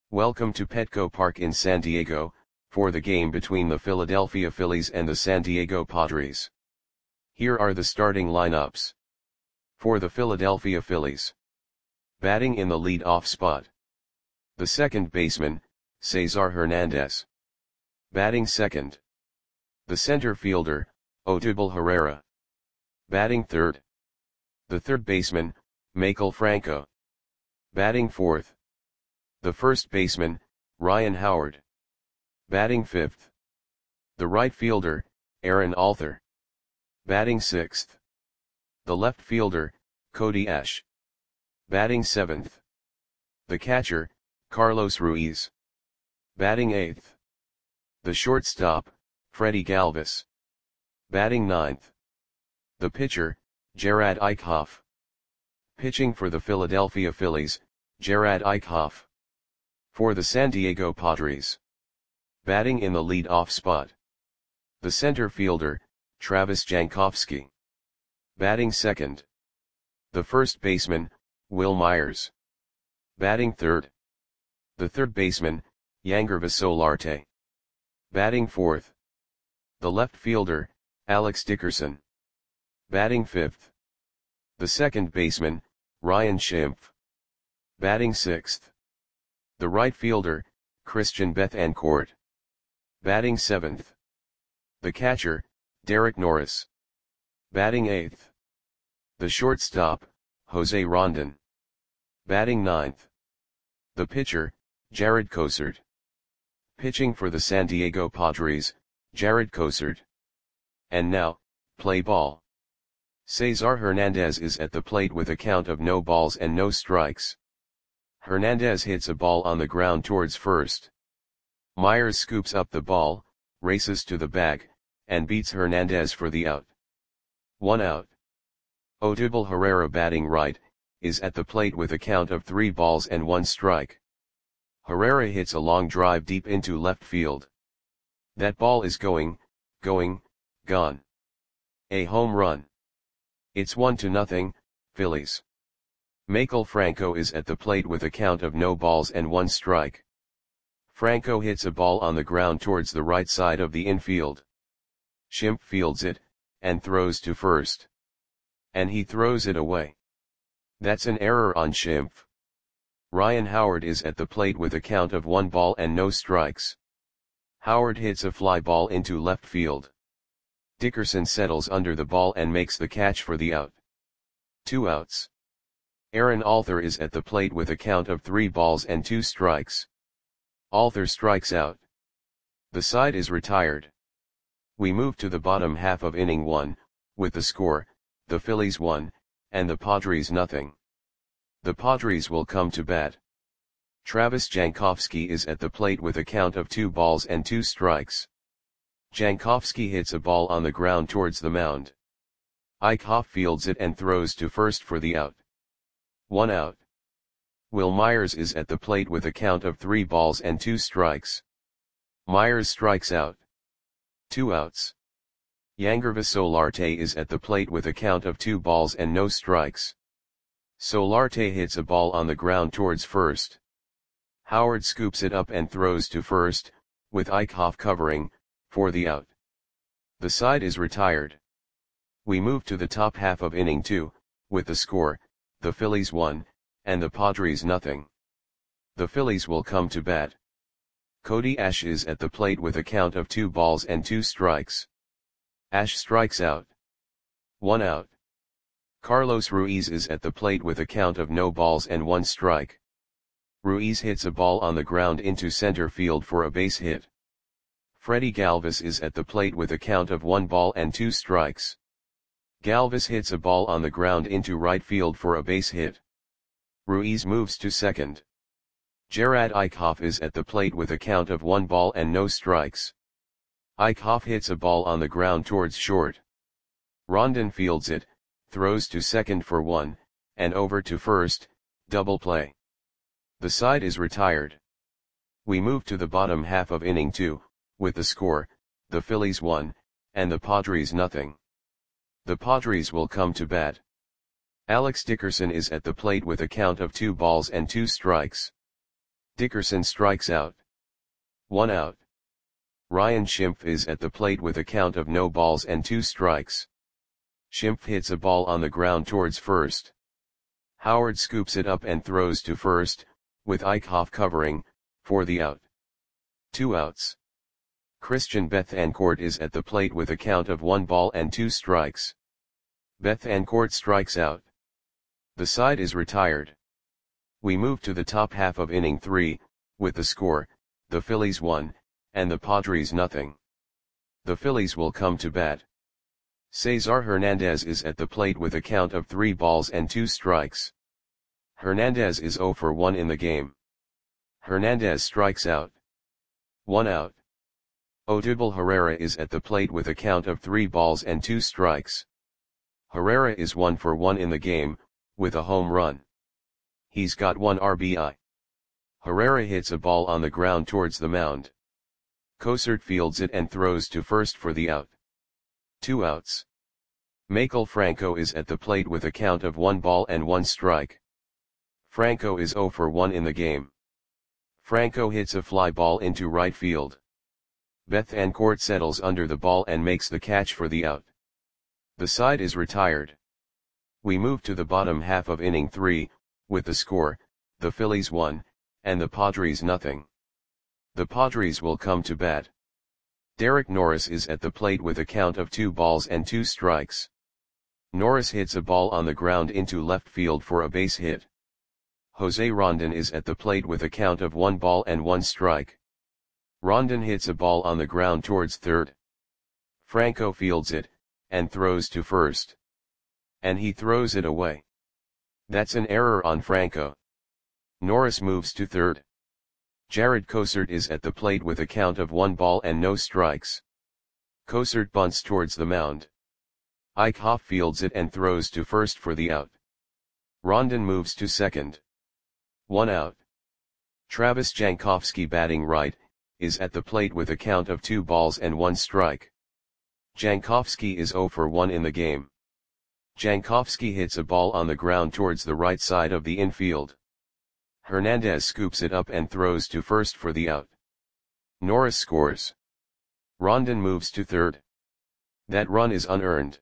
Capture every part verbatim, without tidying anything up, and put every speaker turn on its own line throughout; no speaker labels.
Welcome to Petco Park in San Diego, for the game between the Philadelphia Phillies and the San Diego Padres. Here are the starting lineups. For the Philadelphia Phillies. Batting in the lead-off spot. The second baseman, Cesar Hernandez. Batting second. The center fielder, Odubel Herrera. Batting third. The third baseman, Maikel Franco. Batting fourth. The first baseman, Ryan Howard. Batting fifth. The right fielder, Aaron Alther. Batting sixth. The left fielder, Cody Ash. Batting seventh. The catcher, Carlos Ruiz. Batting eighth. The shortstop, Freddie Galvis. Batting ninth. The pitcher, Jerad Eickhoff. Pitching for the Philadelphia Phillies, Jerad Eickhoff. For the San Diego Padres. Batting in the lead-off spot. The center fielder, Travis Jankowski. Batting second. The first baseman, Wil Myers. Batting third. The third baseman, Yangervis Solarte. Batting fourth. The left fielder, Alex Dickerson. Batting fifth. The second baseman, Ryan Schimpf. Batting sixth. The right fielder, Christian Bethancourt. Batting seventh. The catcher, Derek Norris. Batting eighth. The shortstop, Jose Rondon. Batting ninth. The pitcher, Jarred Cosard. Pitching for the San Diego Padres, Jarred Cosard. And now, play ball. Cesar Hernandez is at the plate with a count of no balls and no strikes. Hernandez hits a ball on the ground towards first. Myers scoops up the ball, races to the bag, and beats Hernandez for the out. One out. Odubel Herrera, batting right, is at the plate with a count of three balls and one strike. Herrera hits a long drive deep into left field. That ball is going, going, gone. A home run. It's one to nothing, Phillies. Maikel Franco is at the plate with a count of no balls and one strike. Franco hits a ball on the ground towards the right side of the infield. Schimpf fields it, and throws to first. And he throws it away. That's an error on Schimpf. Ryan Howard is at the plate with a count of one ball and no strikes. Howard hits a fly ball into left field. Dickerson settles under the ball and makes the catch for the out. Two outs. Aaron Alther is at the plate with a count of three balls and two strikes. Alther strikes out. The side is retired. We move to the bottom half of inning one, with the score, the Phillies one, and the Padres nothing. The Padres will come to bat. Travis Jankowski is at the plate with a count of two balls and two strikes. Jankowski hits a ball on the ground towards the mound. Eickhoff fields it and throws to first for the out. One out. Wil Myers is at the plate with a count of three balls and two strikes. Myers strikes out. Two outs. Yangervis Solarte is at the plate with a count of two balls and no strikes. Solarte hits a ball on the ground towards first. Howard scoops it up and throws to first, with Eickhoff covering, for the out. The side is retired. We move to the top half of inning two, with the score, the Phillies one, and the Padres nothing. The Phillies will come to bat. Cody Ash is at the plate with a count of two balls and two strikes. Ash strikes out. One out. Carlos Ruiz is at the plate with a count of no balls and one strike. Ruiz hits a ball on the ground into center field for a base hit. Freddie Galvis is at the plate with a count of one ball and two strikes. Galvis hits a ball on the ground into right field for a base hit. Ruiz moves to second. Jerad Eickhoff is at the plate with a count of one ball and no strikes. Eickhoff hits a ball on the ground towards short. Rondon fields it, throws to second for one, and over to first, double play. The side is retired. We move to the bottom half of inning two, with the score, the Phillies one, and the Padres nothing. The Padres will come to bat. Alex Dickerson is at the plate with a count of two balls and two strikes. Dickerson strikes out. One out. Ryan Schimpf is at the plate with a count of no balls and two strikes. Schimpf hits a ball on the ground towards first. Howard scoops it up and throws to first, with Eichhoff covering, for the out. Two outs. Christian Bethancourt is at the plate with a count of one ball and two strikes. Bethancourt strikes out. The side is retired. We move to the top half of inning three, with the score, the Phillies one, and the Padres nothing. The Phillies will come to bat. Cesar Hernandez is at the plate with a count of three balls and two strikes. Hernandez is zero for one in the game. Hernandez strikes out. One out. Odubel Herrera is at the plate with a count of three balls and two strikes. Herrera is one for one in the game, with a home run. He's got one R B I. Herrera hits a ball on the ground towards the mound. Cosart fields it and throws to first for the out. Two outs. Maikel Franco is at the plate with a count of one ball and one strike. Franco is zero for one in the game. Franco hits a fly ball into right field. Bethancourt settles under the ball and makes the catch for the out. The side is retired. We move to the bottom half of inning three, with the score, the Phillies one, and the Padres nothing. The Padres will come to bat. Derek Norris is at the plate with a count of two balls and two strikes. Norris hits a ball on the ground into left field for a base hit. Jose Rondon is at the plate with a count of one ball and one strike. Rondon hits a ball on the ground towards third. Franco fields it, and throws to first. And he throws it away. That's an error on Franco. Norris moves to third. Jared Cosart is at the plate with a count of one ball and no strikes. Cosart bunts towards the mound. Eichhoff fields it and throws to first for the out. Rondon moves to second. One out. Travis Jankowski, batting right, is at the plate with a count of two balls and one strike. Jankowski is zero for one in the game. Jankowski hits a ball on the ground towards the right side of the infield. Hernandez scoops it up and throws to first for the out. Norris scores. Rondon moves to third. That run is unearned.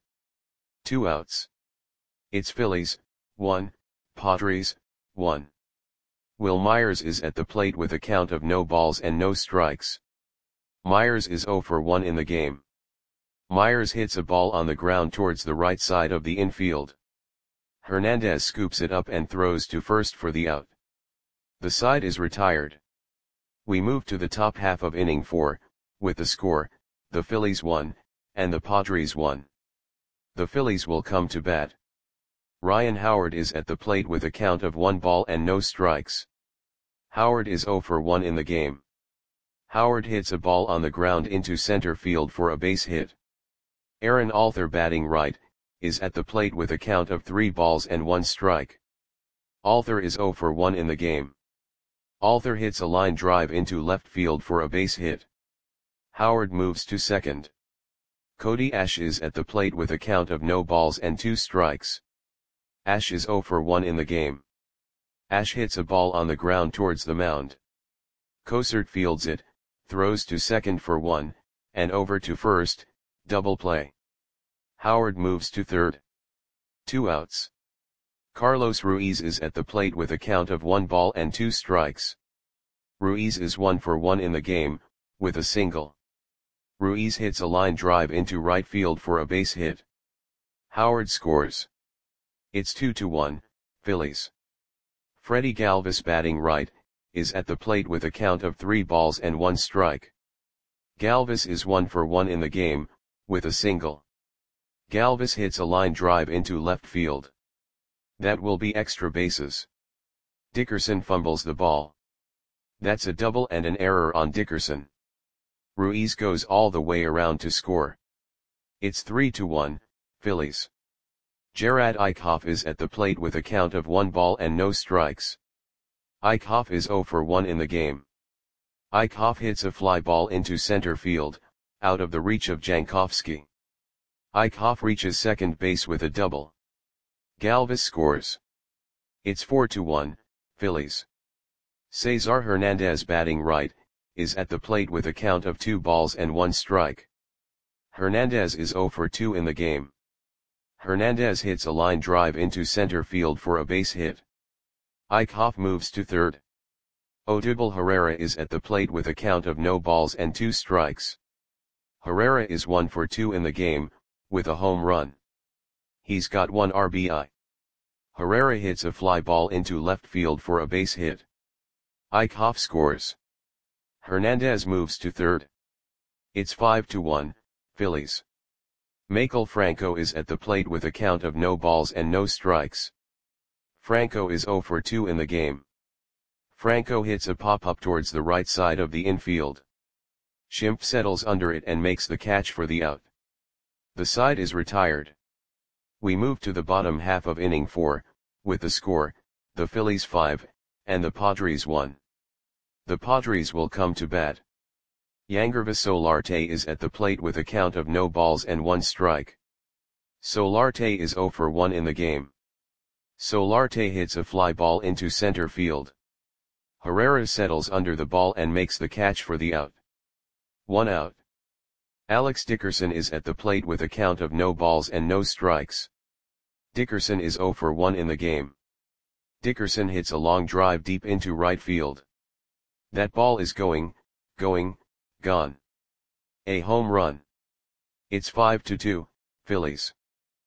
Two outs. It's Phillies, one, Padres, one. Will Myers is at the plate with a count of no balls and no strikes. Myers is zero for one in the game. Myers hits a ball on the ground towards the right side of the infield. Hernandez scoops it up and throws to first for the out. The side is retired. We move to the top half of inning four, with the score, the Phillies one, and the Padres one. The Phillies will come to bat. Ryan Howard is at the plate with a count of one ball and no strikes. Howard is zero for one in the game. Howard hits a ball on the ground into center field for a base hit. Aaron Alther, batting right, is at the plate with a count of three balls and one strike. Alther is zero for one in the game. Alther hits a line drive into left field for a base hit. Howard moves to second. Cody Ash is at the plate with a count of no balls and two strikes. Ash is zero for one in the game. Ash hits a ball on the ground towards the mound. Cosart fields it, throws to second for one, and over to first, double play. Howard moves to third. Two outs. Carlos Ruiz is at the plate with a count of one ball and two strikes. Ruiz is one for one in the game, with a single. Ruiz hits a line drive into right field for a base hit. Howard scores. It's two to one, Phillies. Freddie Galvis, batting right, is at the plate with a count of three balls and one strike. Galvis is one for one in the game, with a single. Galvis hits a line drive into left field. That will be extra bases. Dickerson fumbles the ball. That's a double and an error on Dickerson. Ruiz goes all the way around to score. It's three to one, Phillies. Gerard Eichhoff is at the plate with a count of one ball and no strikes. Eichhoff is zero for one in the game. Eichhoff hits a fly ball into center field, out of the reach of Jankowski. Eichhoff reaches second base with a double. Galvis scores. It's four to one, Phillies. Cesar Hernandez batting right, is at the plate with a count of two balls and one strike. Hernandez is zero for two in the game. Hernandez hits a line drive into center field for a base hit. Ike Hoff moves to third. Odubel Herrera is at the plate with a count of no balls and two strikes. Herrera is one for two in the game, with a home run. He's got one R B I. Herrera hits a fly ball into left field for a base hit. Ike Hoff scores. Hernandez moves to third. It's five to one, Phillies. Maikel Franco is at the plate with a count of no balls and no strikes. Franco is zero for two in the game. Franco hits a pop-up towards the right side of the infield. Schimpf settles under it and makes the catch for the out. The side is retired. We move to the bottom half of inning four, with the score, the Phillies five, and the Padres one. The Padres will come to bat. Yangervis Solarte is at the plate with a count of no balls and one strike. Solarte is zero for one in the game. Solarte hits a fly ball into center field. Herrera settles under the ball and makes the catch for the out. One out. Alex Dickerson is at the plate with a count of no balls and no strikes. Dickerson is zero for one in the game. Dickerson hits a long drive deep into right field. That ball is going, going, gone. A home run. It's five to two, Phillies.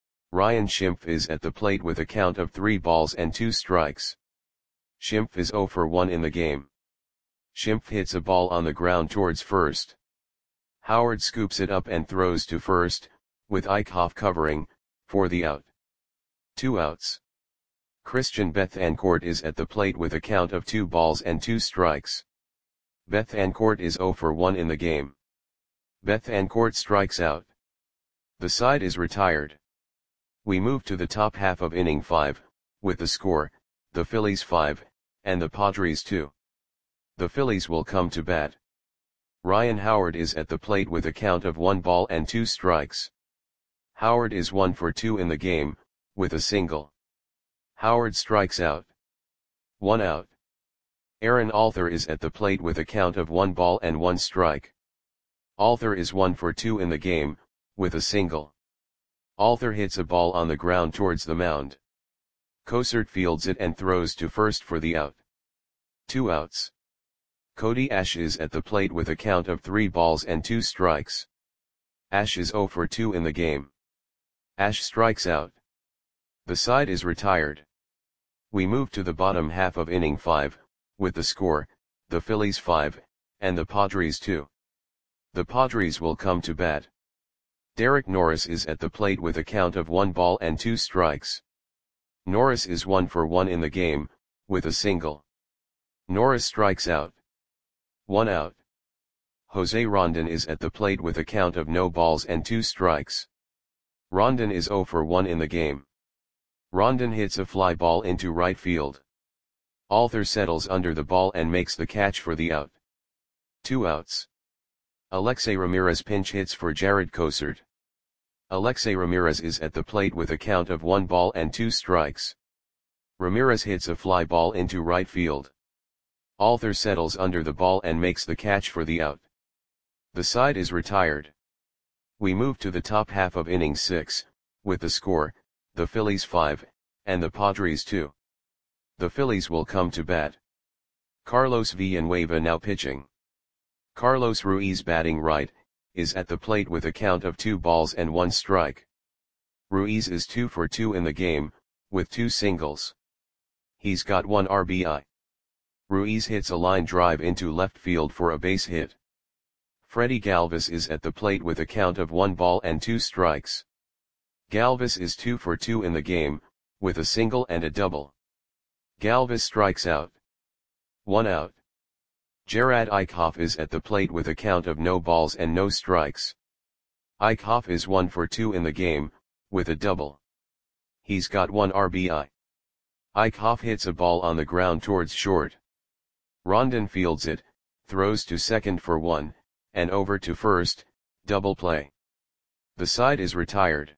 Ryan Schimpf is at the plate with a count of three balls and two strikes. Schimpf is zero for one in the game. Schimpf hits a ball on the ground towards first. Howard scoops it up and throws to first, with Ike Hoff covering, for the out. Two outs. Christian Bethancourt is at the plate with a count of two balls and two strikes. Bethancourt is zero for one in the game. Bethancourt strikes out. The side is retired. We move to the top half of inning five, with the score, the Phillies five, and the Padres two. The Phillies will come to bat. Ryan Howard is at the plate with a count of one ball and two strikes. Howard is one for two in the game, with a single. Howard strikes out. One out. Aaron Alther is at the plate with a count of one ball and one strike. Alther is one for two in the game, with a single. Alther hits a ball on the ground towards the mound. Cosart fields it and throws to first for the out. Two outs. Cody Ash is at the plate with a count of three balls and two strikes. Ash is zero for two in the game. Ash strikes out. The side is retired. We move to the bottom half of inning five, with the score, the Phillies five, and the Padres two. The Padres will come to bat. Derek Norris is at the plate with a count of one ball and two strikes. Norris is one for one in the game, with a single. Norris strikes out. One out. Jose Rondon is at the plate with a count of no balls and two strikes. Rondon is zero for one in the game. Rondon hits a fly ball into right field. Alther settles under the ball and makes the catch for the out. Two outs. Alexei Ramirez pinch hits for Jared Cosart. Alexei Ramirez is at the plate with a count of one ball and two strikes. Ramirez hits a fly ball into right field. Alther settles under the ball and makes the catch for the out. The side is retired. We move to the top half of inning six, with the score, the Phillies five, and the Padres two. The Phillies will come to bat. Carlos Villanueva now pitching. Carlos Ruiz batting right, is at the plate with a count of two balls and one strike. Ruiz is two for two in the game, with two singles. He's got one R B I. Ruiz hits a line drive into left field for a base hit. Freddie Galvis is at the plate with a count of one ball and two strikes. Galvis is two for two in the game, with a single and a double. Galvis strikes out. One out. Gerard Eichhoff is at the plate with a count of no balls and no strikes. Eichhoff is one for two in the game, with a double. He's got one R B I. Eichhoff hits a ball on the ground towards short. Rondon fields it, throws to second for one, and over to first, double play. The side is retired.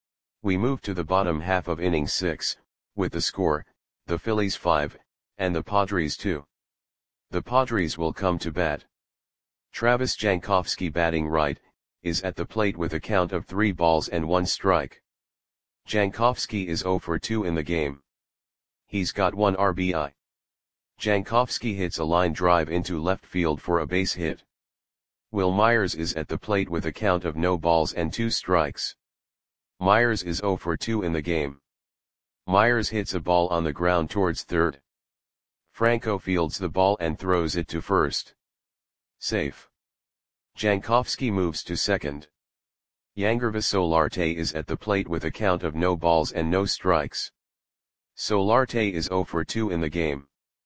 We move to the bottom half of inning six, with the score, the Phillies five, and the Padres two. The Padres will come to bat. Travis Jankowski batting right, is at the plate with a count of three balls and one strike. Jankowski is zero for two in the game. He's got one R B I. Jankowski hits a line drive into left field for a base hit. Will Myers is at the plate with a count of no balls and two strikes. Myers is zero for two in the game. Myers hits a ball on the ground towards third. Franco fields the ball and throws it to first. Safe. Jankowski moves to second. Yangervis Solarte is at the plate with a count of no balls and no strikes. Solarte is zero for two in the game.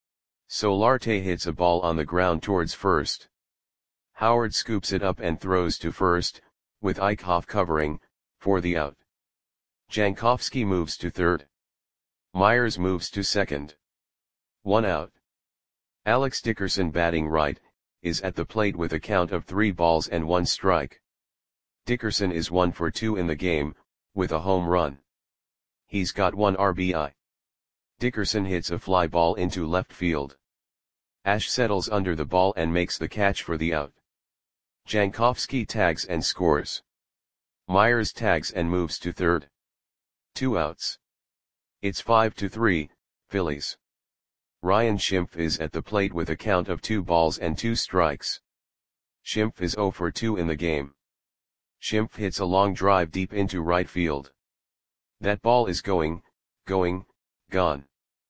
Solarte hits a ball on the ground towards first. Howard scoops it up and throws to first, with Eichhoff covering, for the out. Jankowski moves to third. Myers moves to second. One out. Alex Dickerson batting right, is at the plate with a count of three balls and one strike. Dickerson is one for two in the game, with a home run. He's got one R B I. Dickerson hits a fly ball into left field. Ash settles under the ball and makes the catch for the out. Jankowski tags and scores. Myers tags and moves to third. Two outs. It's five to three, Phillies. Ryan Schimpf is at the plate with a count of two balls and two strikes. Schimpf is zero for two in the game. Schimpf hits a long drive deep into right field. That ball is going, going, gone.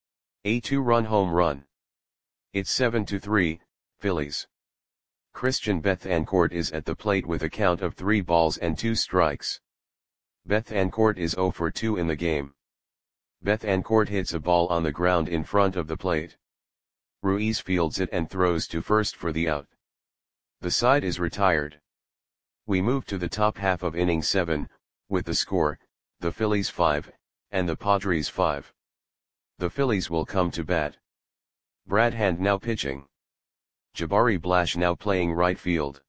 A two-run home run. It's seven to three, Phillies. Christian Bethancourt is at the plate with a count of three balls and two strikes. Bethancourt is zero for two in the game. Bethancourt hits a ball on the ground in front of the plate. Ruiz fields it and throws to first for the out. The side is retired. We move to the top half of inning seven, with the score, the Phillies five, and the Padres five. The Phillies will come to bat. Brad Hand now pitching. Jabari Blash now playing right field.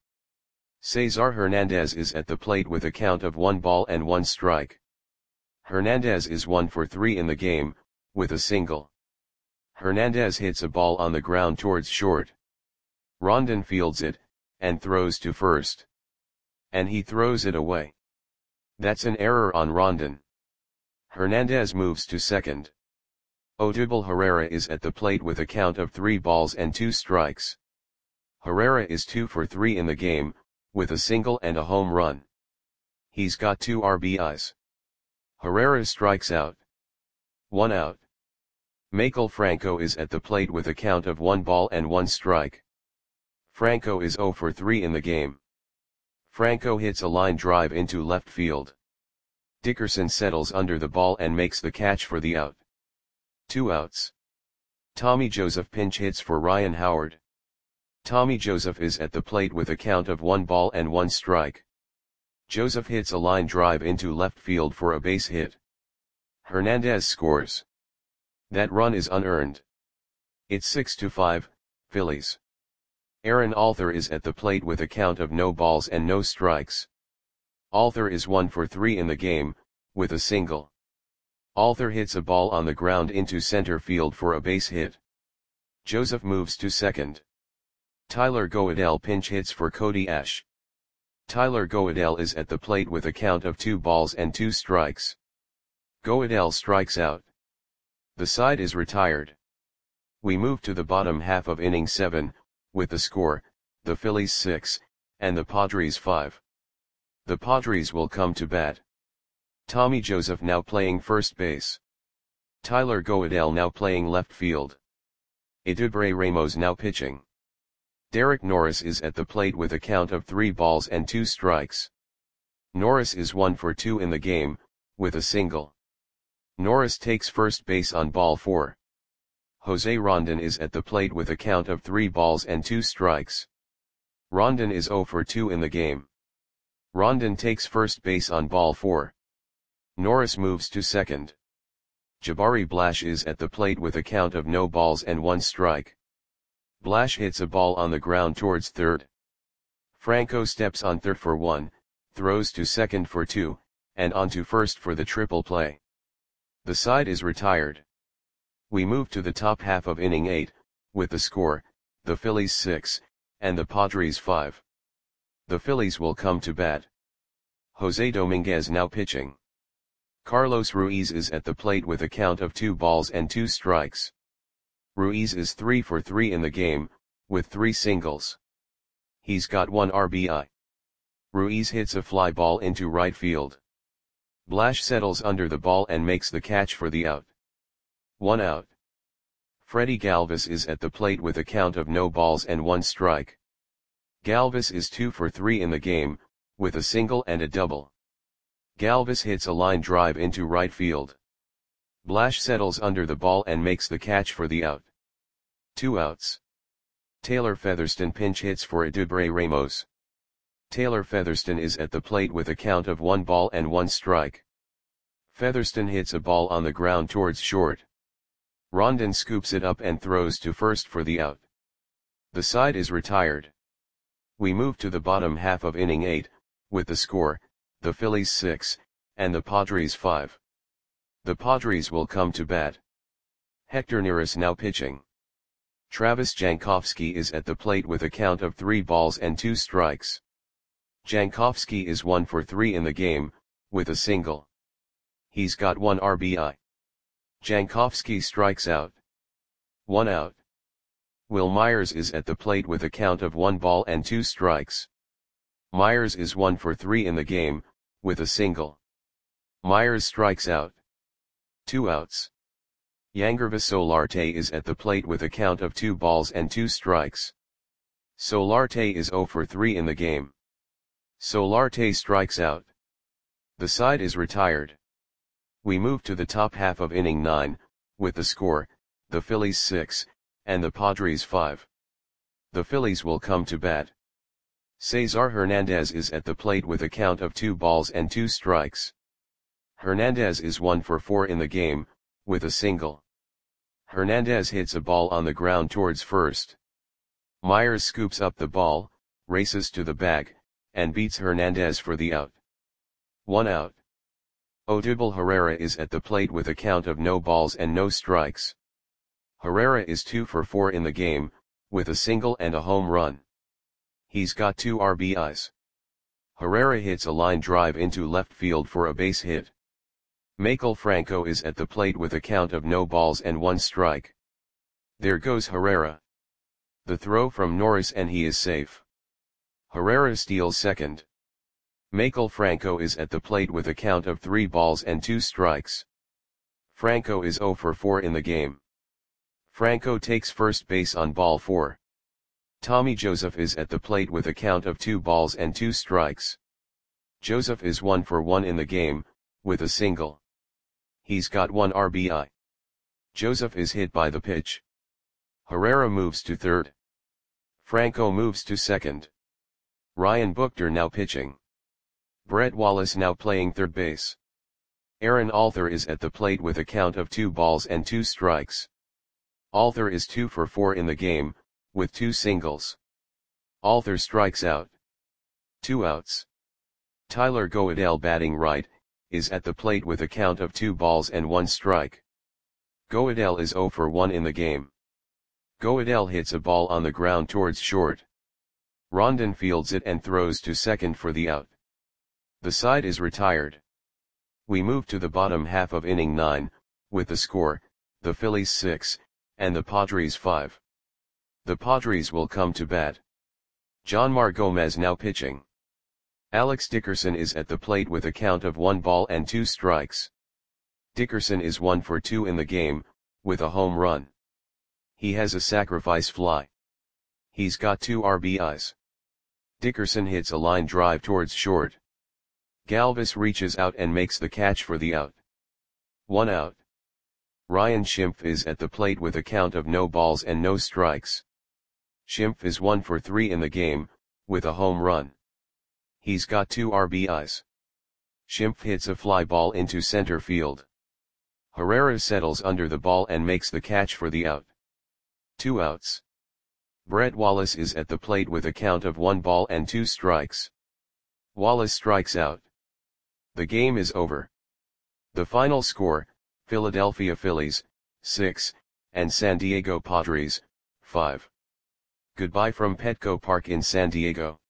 Cesar Hernandez is at the plate with a count of one ball and one strike. Hernandez is one for three in the game, with a single. Hernandez hits a ball on the ground towards short. Rondon fields it, and throws to first. And he throws it away. That's an error on Rondon. Hernandez moves to second. Odubel Herrera is at the plate with a count of three balls and two strikes. Herrera is two for three in the game, with a single and a home run. He's got two R B Is. Herrera strikes out. One out. Maikel Franco is at the plate with a count of one ball and one strike. Franco is zero for three in the game. Franco hits a line drive into left field. Dickerson settles under the ball and makes the catch for the out. Two outs. Tommy Joseph pinch hits for Ryan Howard. Tommy Joseph is at the plate with a count of one ball and one strike. Joseph hits a line drive into left field for a base hit. Hernandez scores. That run is unearned. It's six to five, Phillies. Aaron Alther is at the plate with a count of no balls and no strikes. Alther is one for three in the game, with a single. Alther hits a ball on the ground into center field for a base hit. Joseph moves to second. Tyler Goedel pinch hits for Cody Ash. Tyler Goedel is at the plate with a count of two balls and two strikes. Goedel strikes out. The side is retired. We move to the bottom half of inning seven, with the score, the Phillies six, and the Padres five. The Padres will come to bat. Tommy Joseph now playing first base. Tyler Goedel now playing left field. Eduardo Ramos now pitching. Derek Norris is at the plate with a count of three balls and two strikes. Norris is one for two in the game, with a single. Norris takes first base on ball four. Jose Rondon is at the plate with a count of three balls and two strikes. Rondon is zero for two in the game. Rondon takes first base on ball four. Norris moves to second. Jabari Blash is at the plate with a count of no balls and one strike. Blash hits a ball on the ground towards third. Franco steps on third for one, throws to second for two, and on to first for the triple play. The side is retired. We move to the top half of inning eight, with the score, the Phillies six, and the Padres five. The Phillies will come to bat. Jose Dominguez now pitching. Carlos Ruiz is at the plate with a count of two balls and two strikes. Ruiz is three for three in the game, with three singles. He's got one R B I. Ruiz hits a fly ball into right field. Blash settles under the ball and makes the catch for the out. One out. Freddie Galvis is at the plate with a count of no balls and one strike. Galvis is two for three in the game, with a single and a double. Galvis hits a line drive into right field. Blash settles under the ball and makes the catch for the out. Two outs. Taylor Featherston pinch hits for Eduardo Ramos. Taylor Featherston is at the plate with a count of one ball and one strike. Featherston hits a ball on the ground towards short. Rondon scoops it up and throws to first for the out. The side is retired. We move to the bottom half of inning eight, with the score, the Phillies six, and the Padres five. The Padres will come to bat. Hector Neris now pitching. Travis Jankowski is at the plate with a count of three balls and two strikes. Jankowski is one for three in the game, with a single. He's got one R B I. Jankowski strikes out. One out. Will Myers is at the plate with a count of one ball and two strikes. Myers is one for three in the game, with a single. Myers strikes out. Two outs. Yangervis Solarte is at the plate with a count of two balls and two strikes. Solarte is zero for three in the game. Solarte strikes out. The side is retired. We move to the top half of inning nine, with the score, the Phillies six, and the Padres five. The Phillies will come to bat. Cesar Hernandez is at the plate with a count of two balls and two strikes. Hernandez is one for four in the game, with a single. Hernandez hits a ball on the ground towards first. Myers scoops up the ball, races to the bag, and beats Hernandez for the out. One out. Odubel Herrera is at the plate with a count of no balls and no strikes. Herrera is two for four in the game, with a single and a home run. He's got two R B Is. Herrera hits a line drive into left field for a base hit. Maikel Franco is at the plate with a count of no balls and one strike. There goes Herrera. The throw from Norris and he is safe. Herrera steals second. Maikel Franco is at the plate with a count of three balls and two strikes. Franco is zero for four in the game. Franco takes first base on ball four. Tommy Joseph is at the plate with a count of two balls and two strikes. Joseph is one for one in the game, with a single. He's got one R B I. Joseph is hit by the pitch. Herrera moves to third. Franco moves to second. Ryan Buchter now pitching. Brett Wallace now playing third base. Aaron Alther is at the plate with a count of two balls and two strikes. Alther is two for four in the game, with two singles. Alther strikes out. Two outs. Tyler Goedel batting right, is at the plate with a count of two balls and one strike. Goedel is zero for one in the game. Goedel hits a ball on the ground towards short. Rondon fields it and throws to second for the out. The side is retired. We move to the bottom half of inning nine, with the score, the Phillies six, and the Padres five. The Padres will come to bat. Jonmar Gomez now pitching. Alex Dickerson is at the plate with a count of one ball and two strikes. Dickerson is one for two in the game, with a home run. He has a sacrifice fly. He's got two R B Is. Dickerson hits a line drive towards short. Galvis reaches out and makes the catch for the out. One out. Ryan Schimpf is at the plate with a count of no balls and no strikes. Schimpf is one for three in the game, with a home run. He's got two R B Is. Schimpf hits a fly ball into center field. Herrera settles under the ball and makes the catch for the out. Two outs. Brett Wallace is at the plate with a count of one ball and two strikes. Wallace strikes out. The game is over. The final score, Philadelphia Phillies, six, and San Diego Padres, five. Goodbye from Petco Park in San Diego.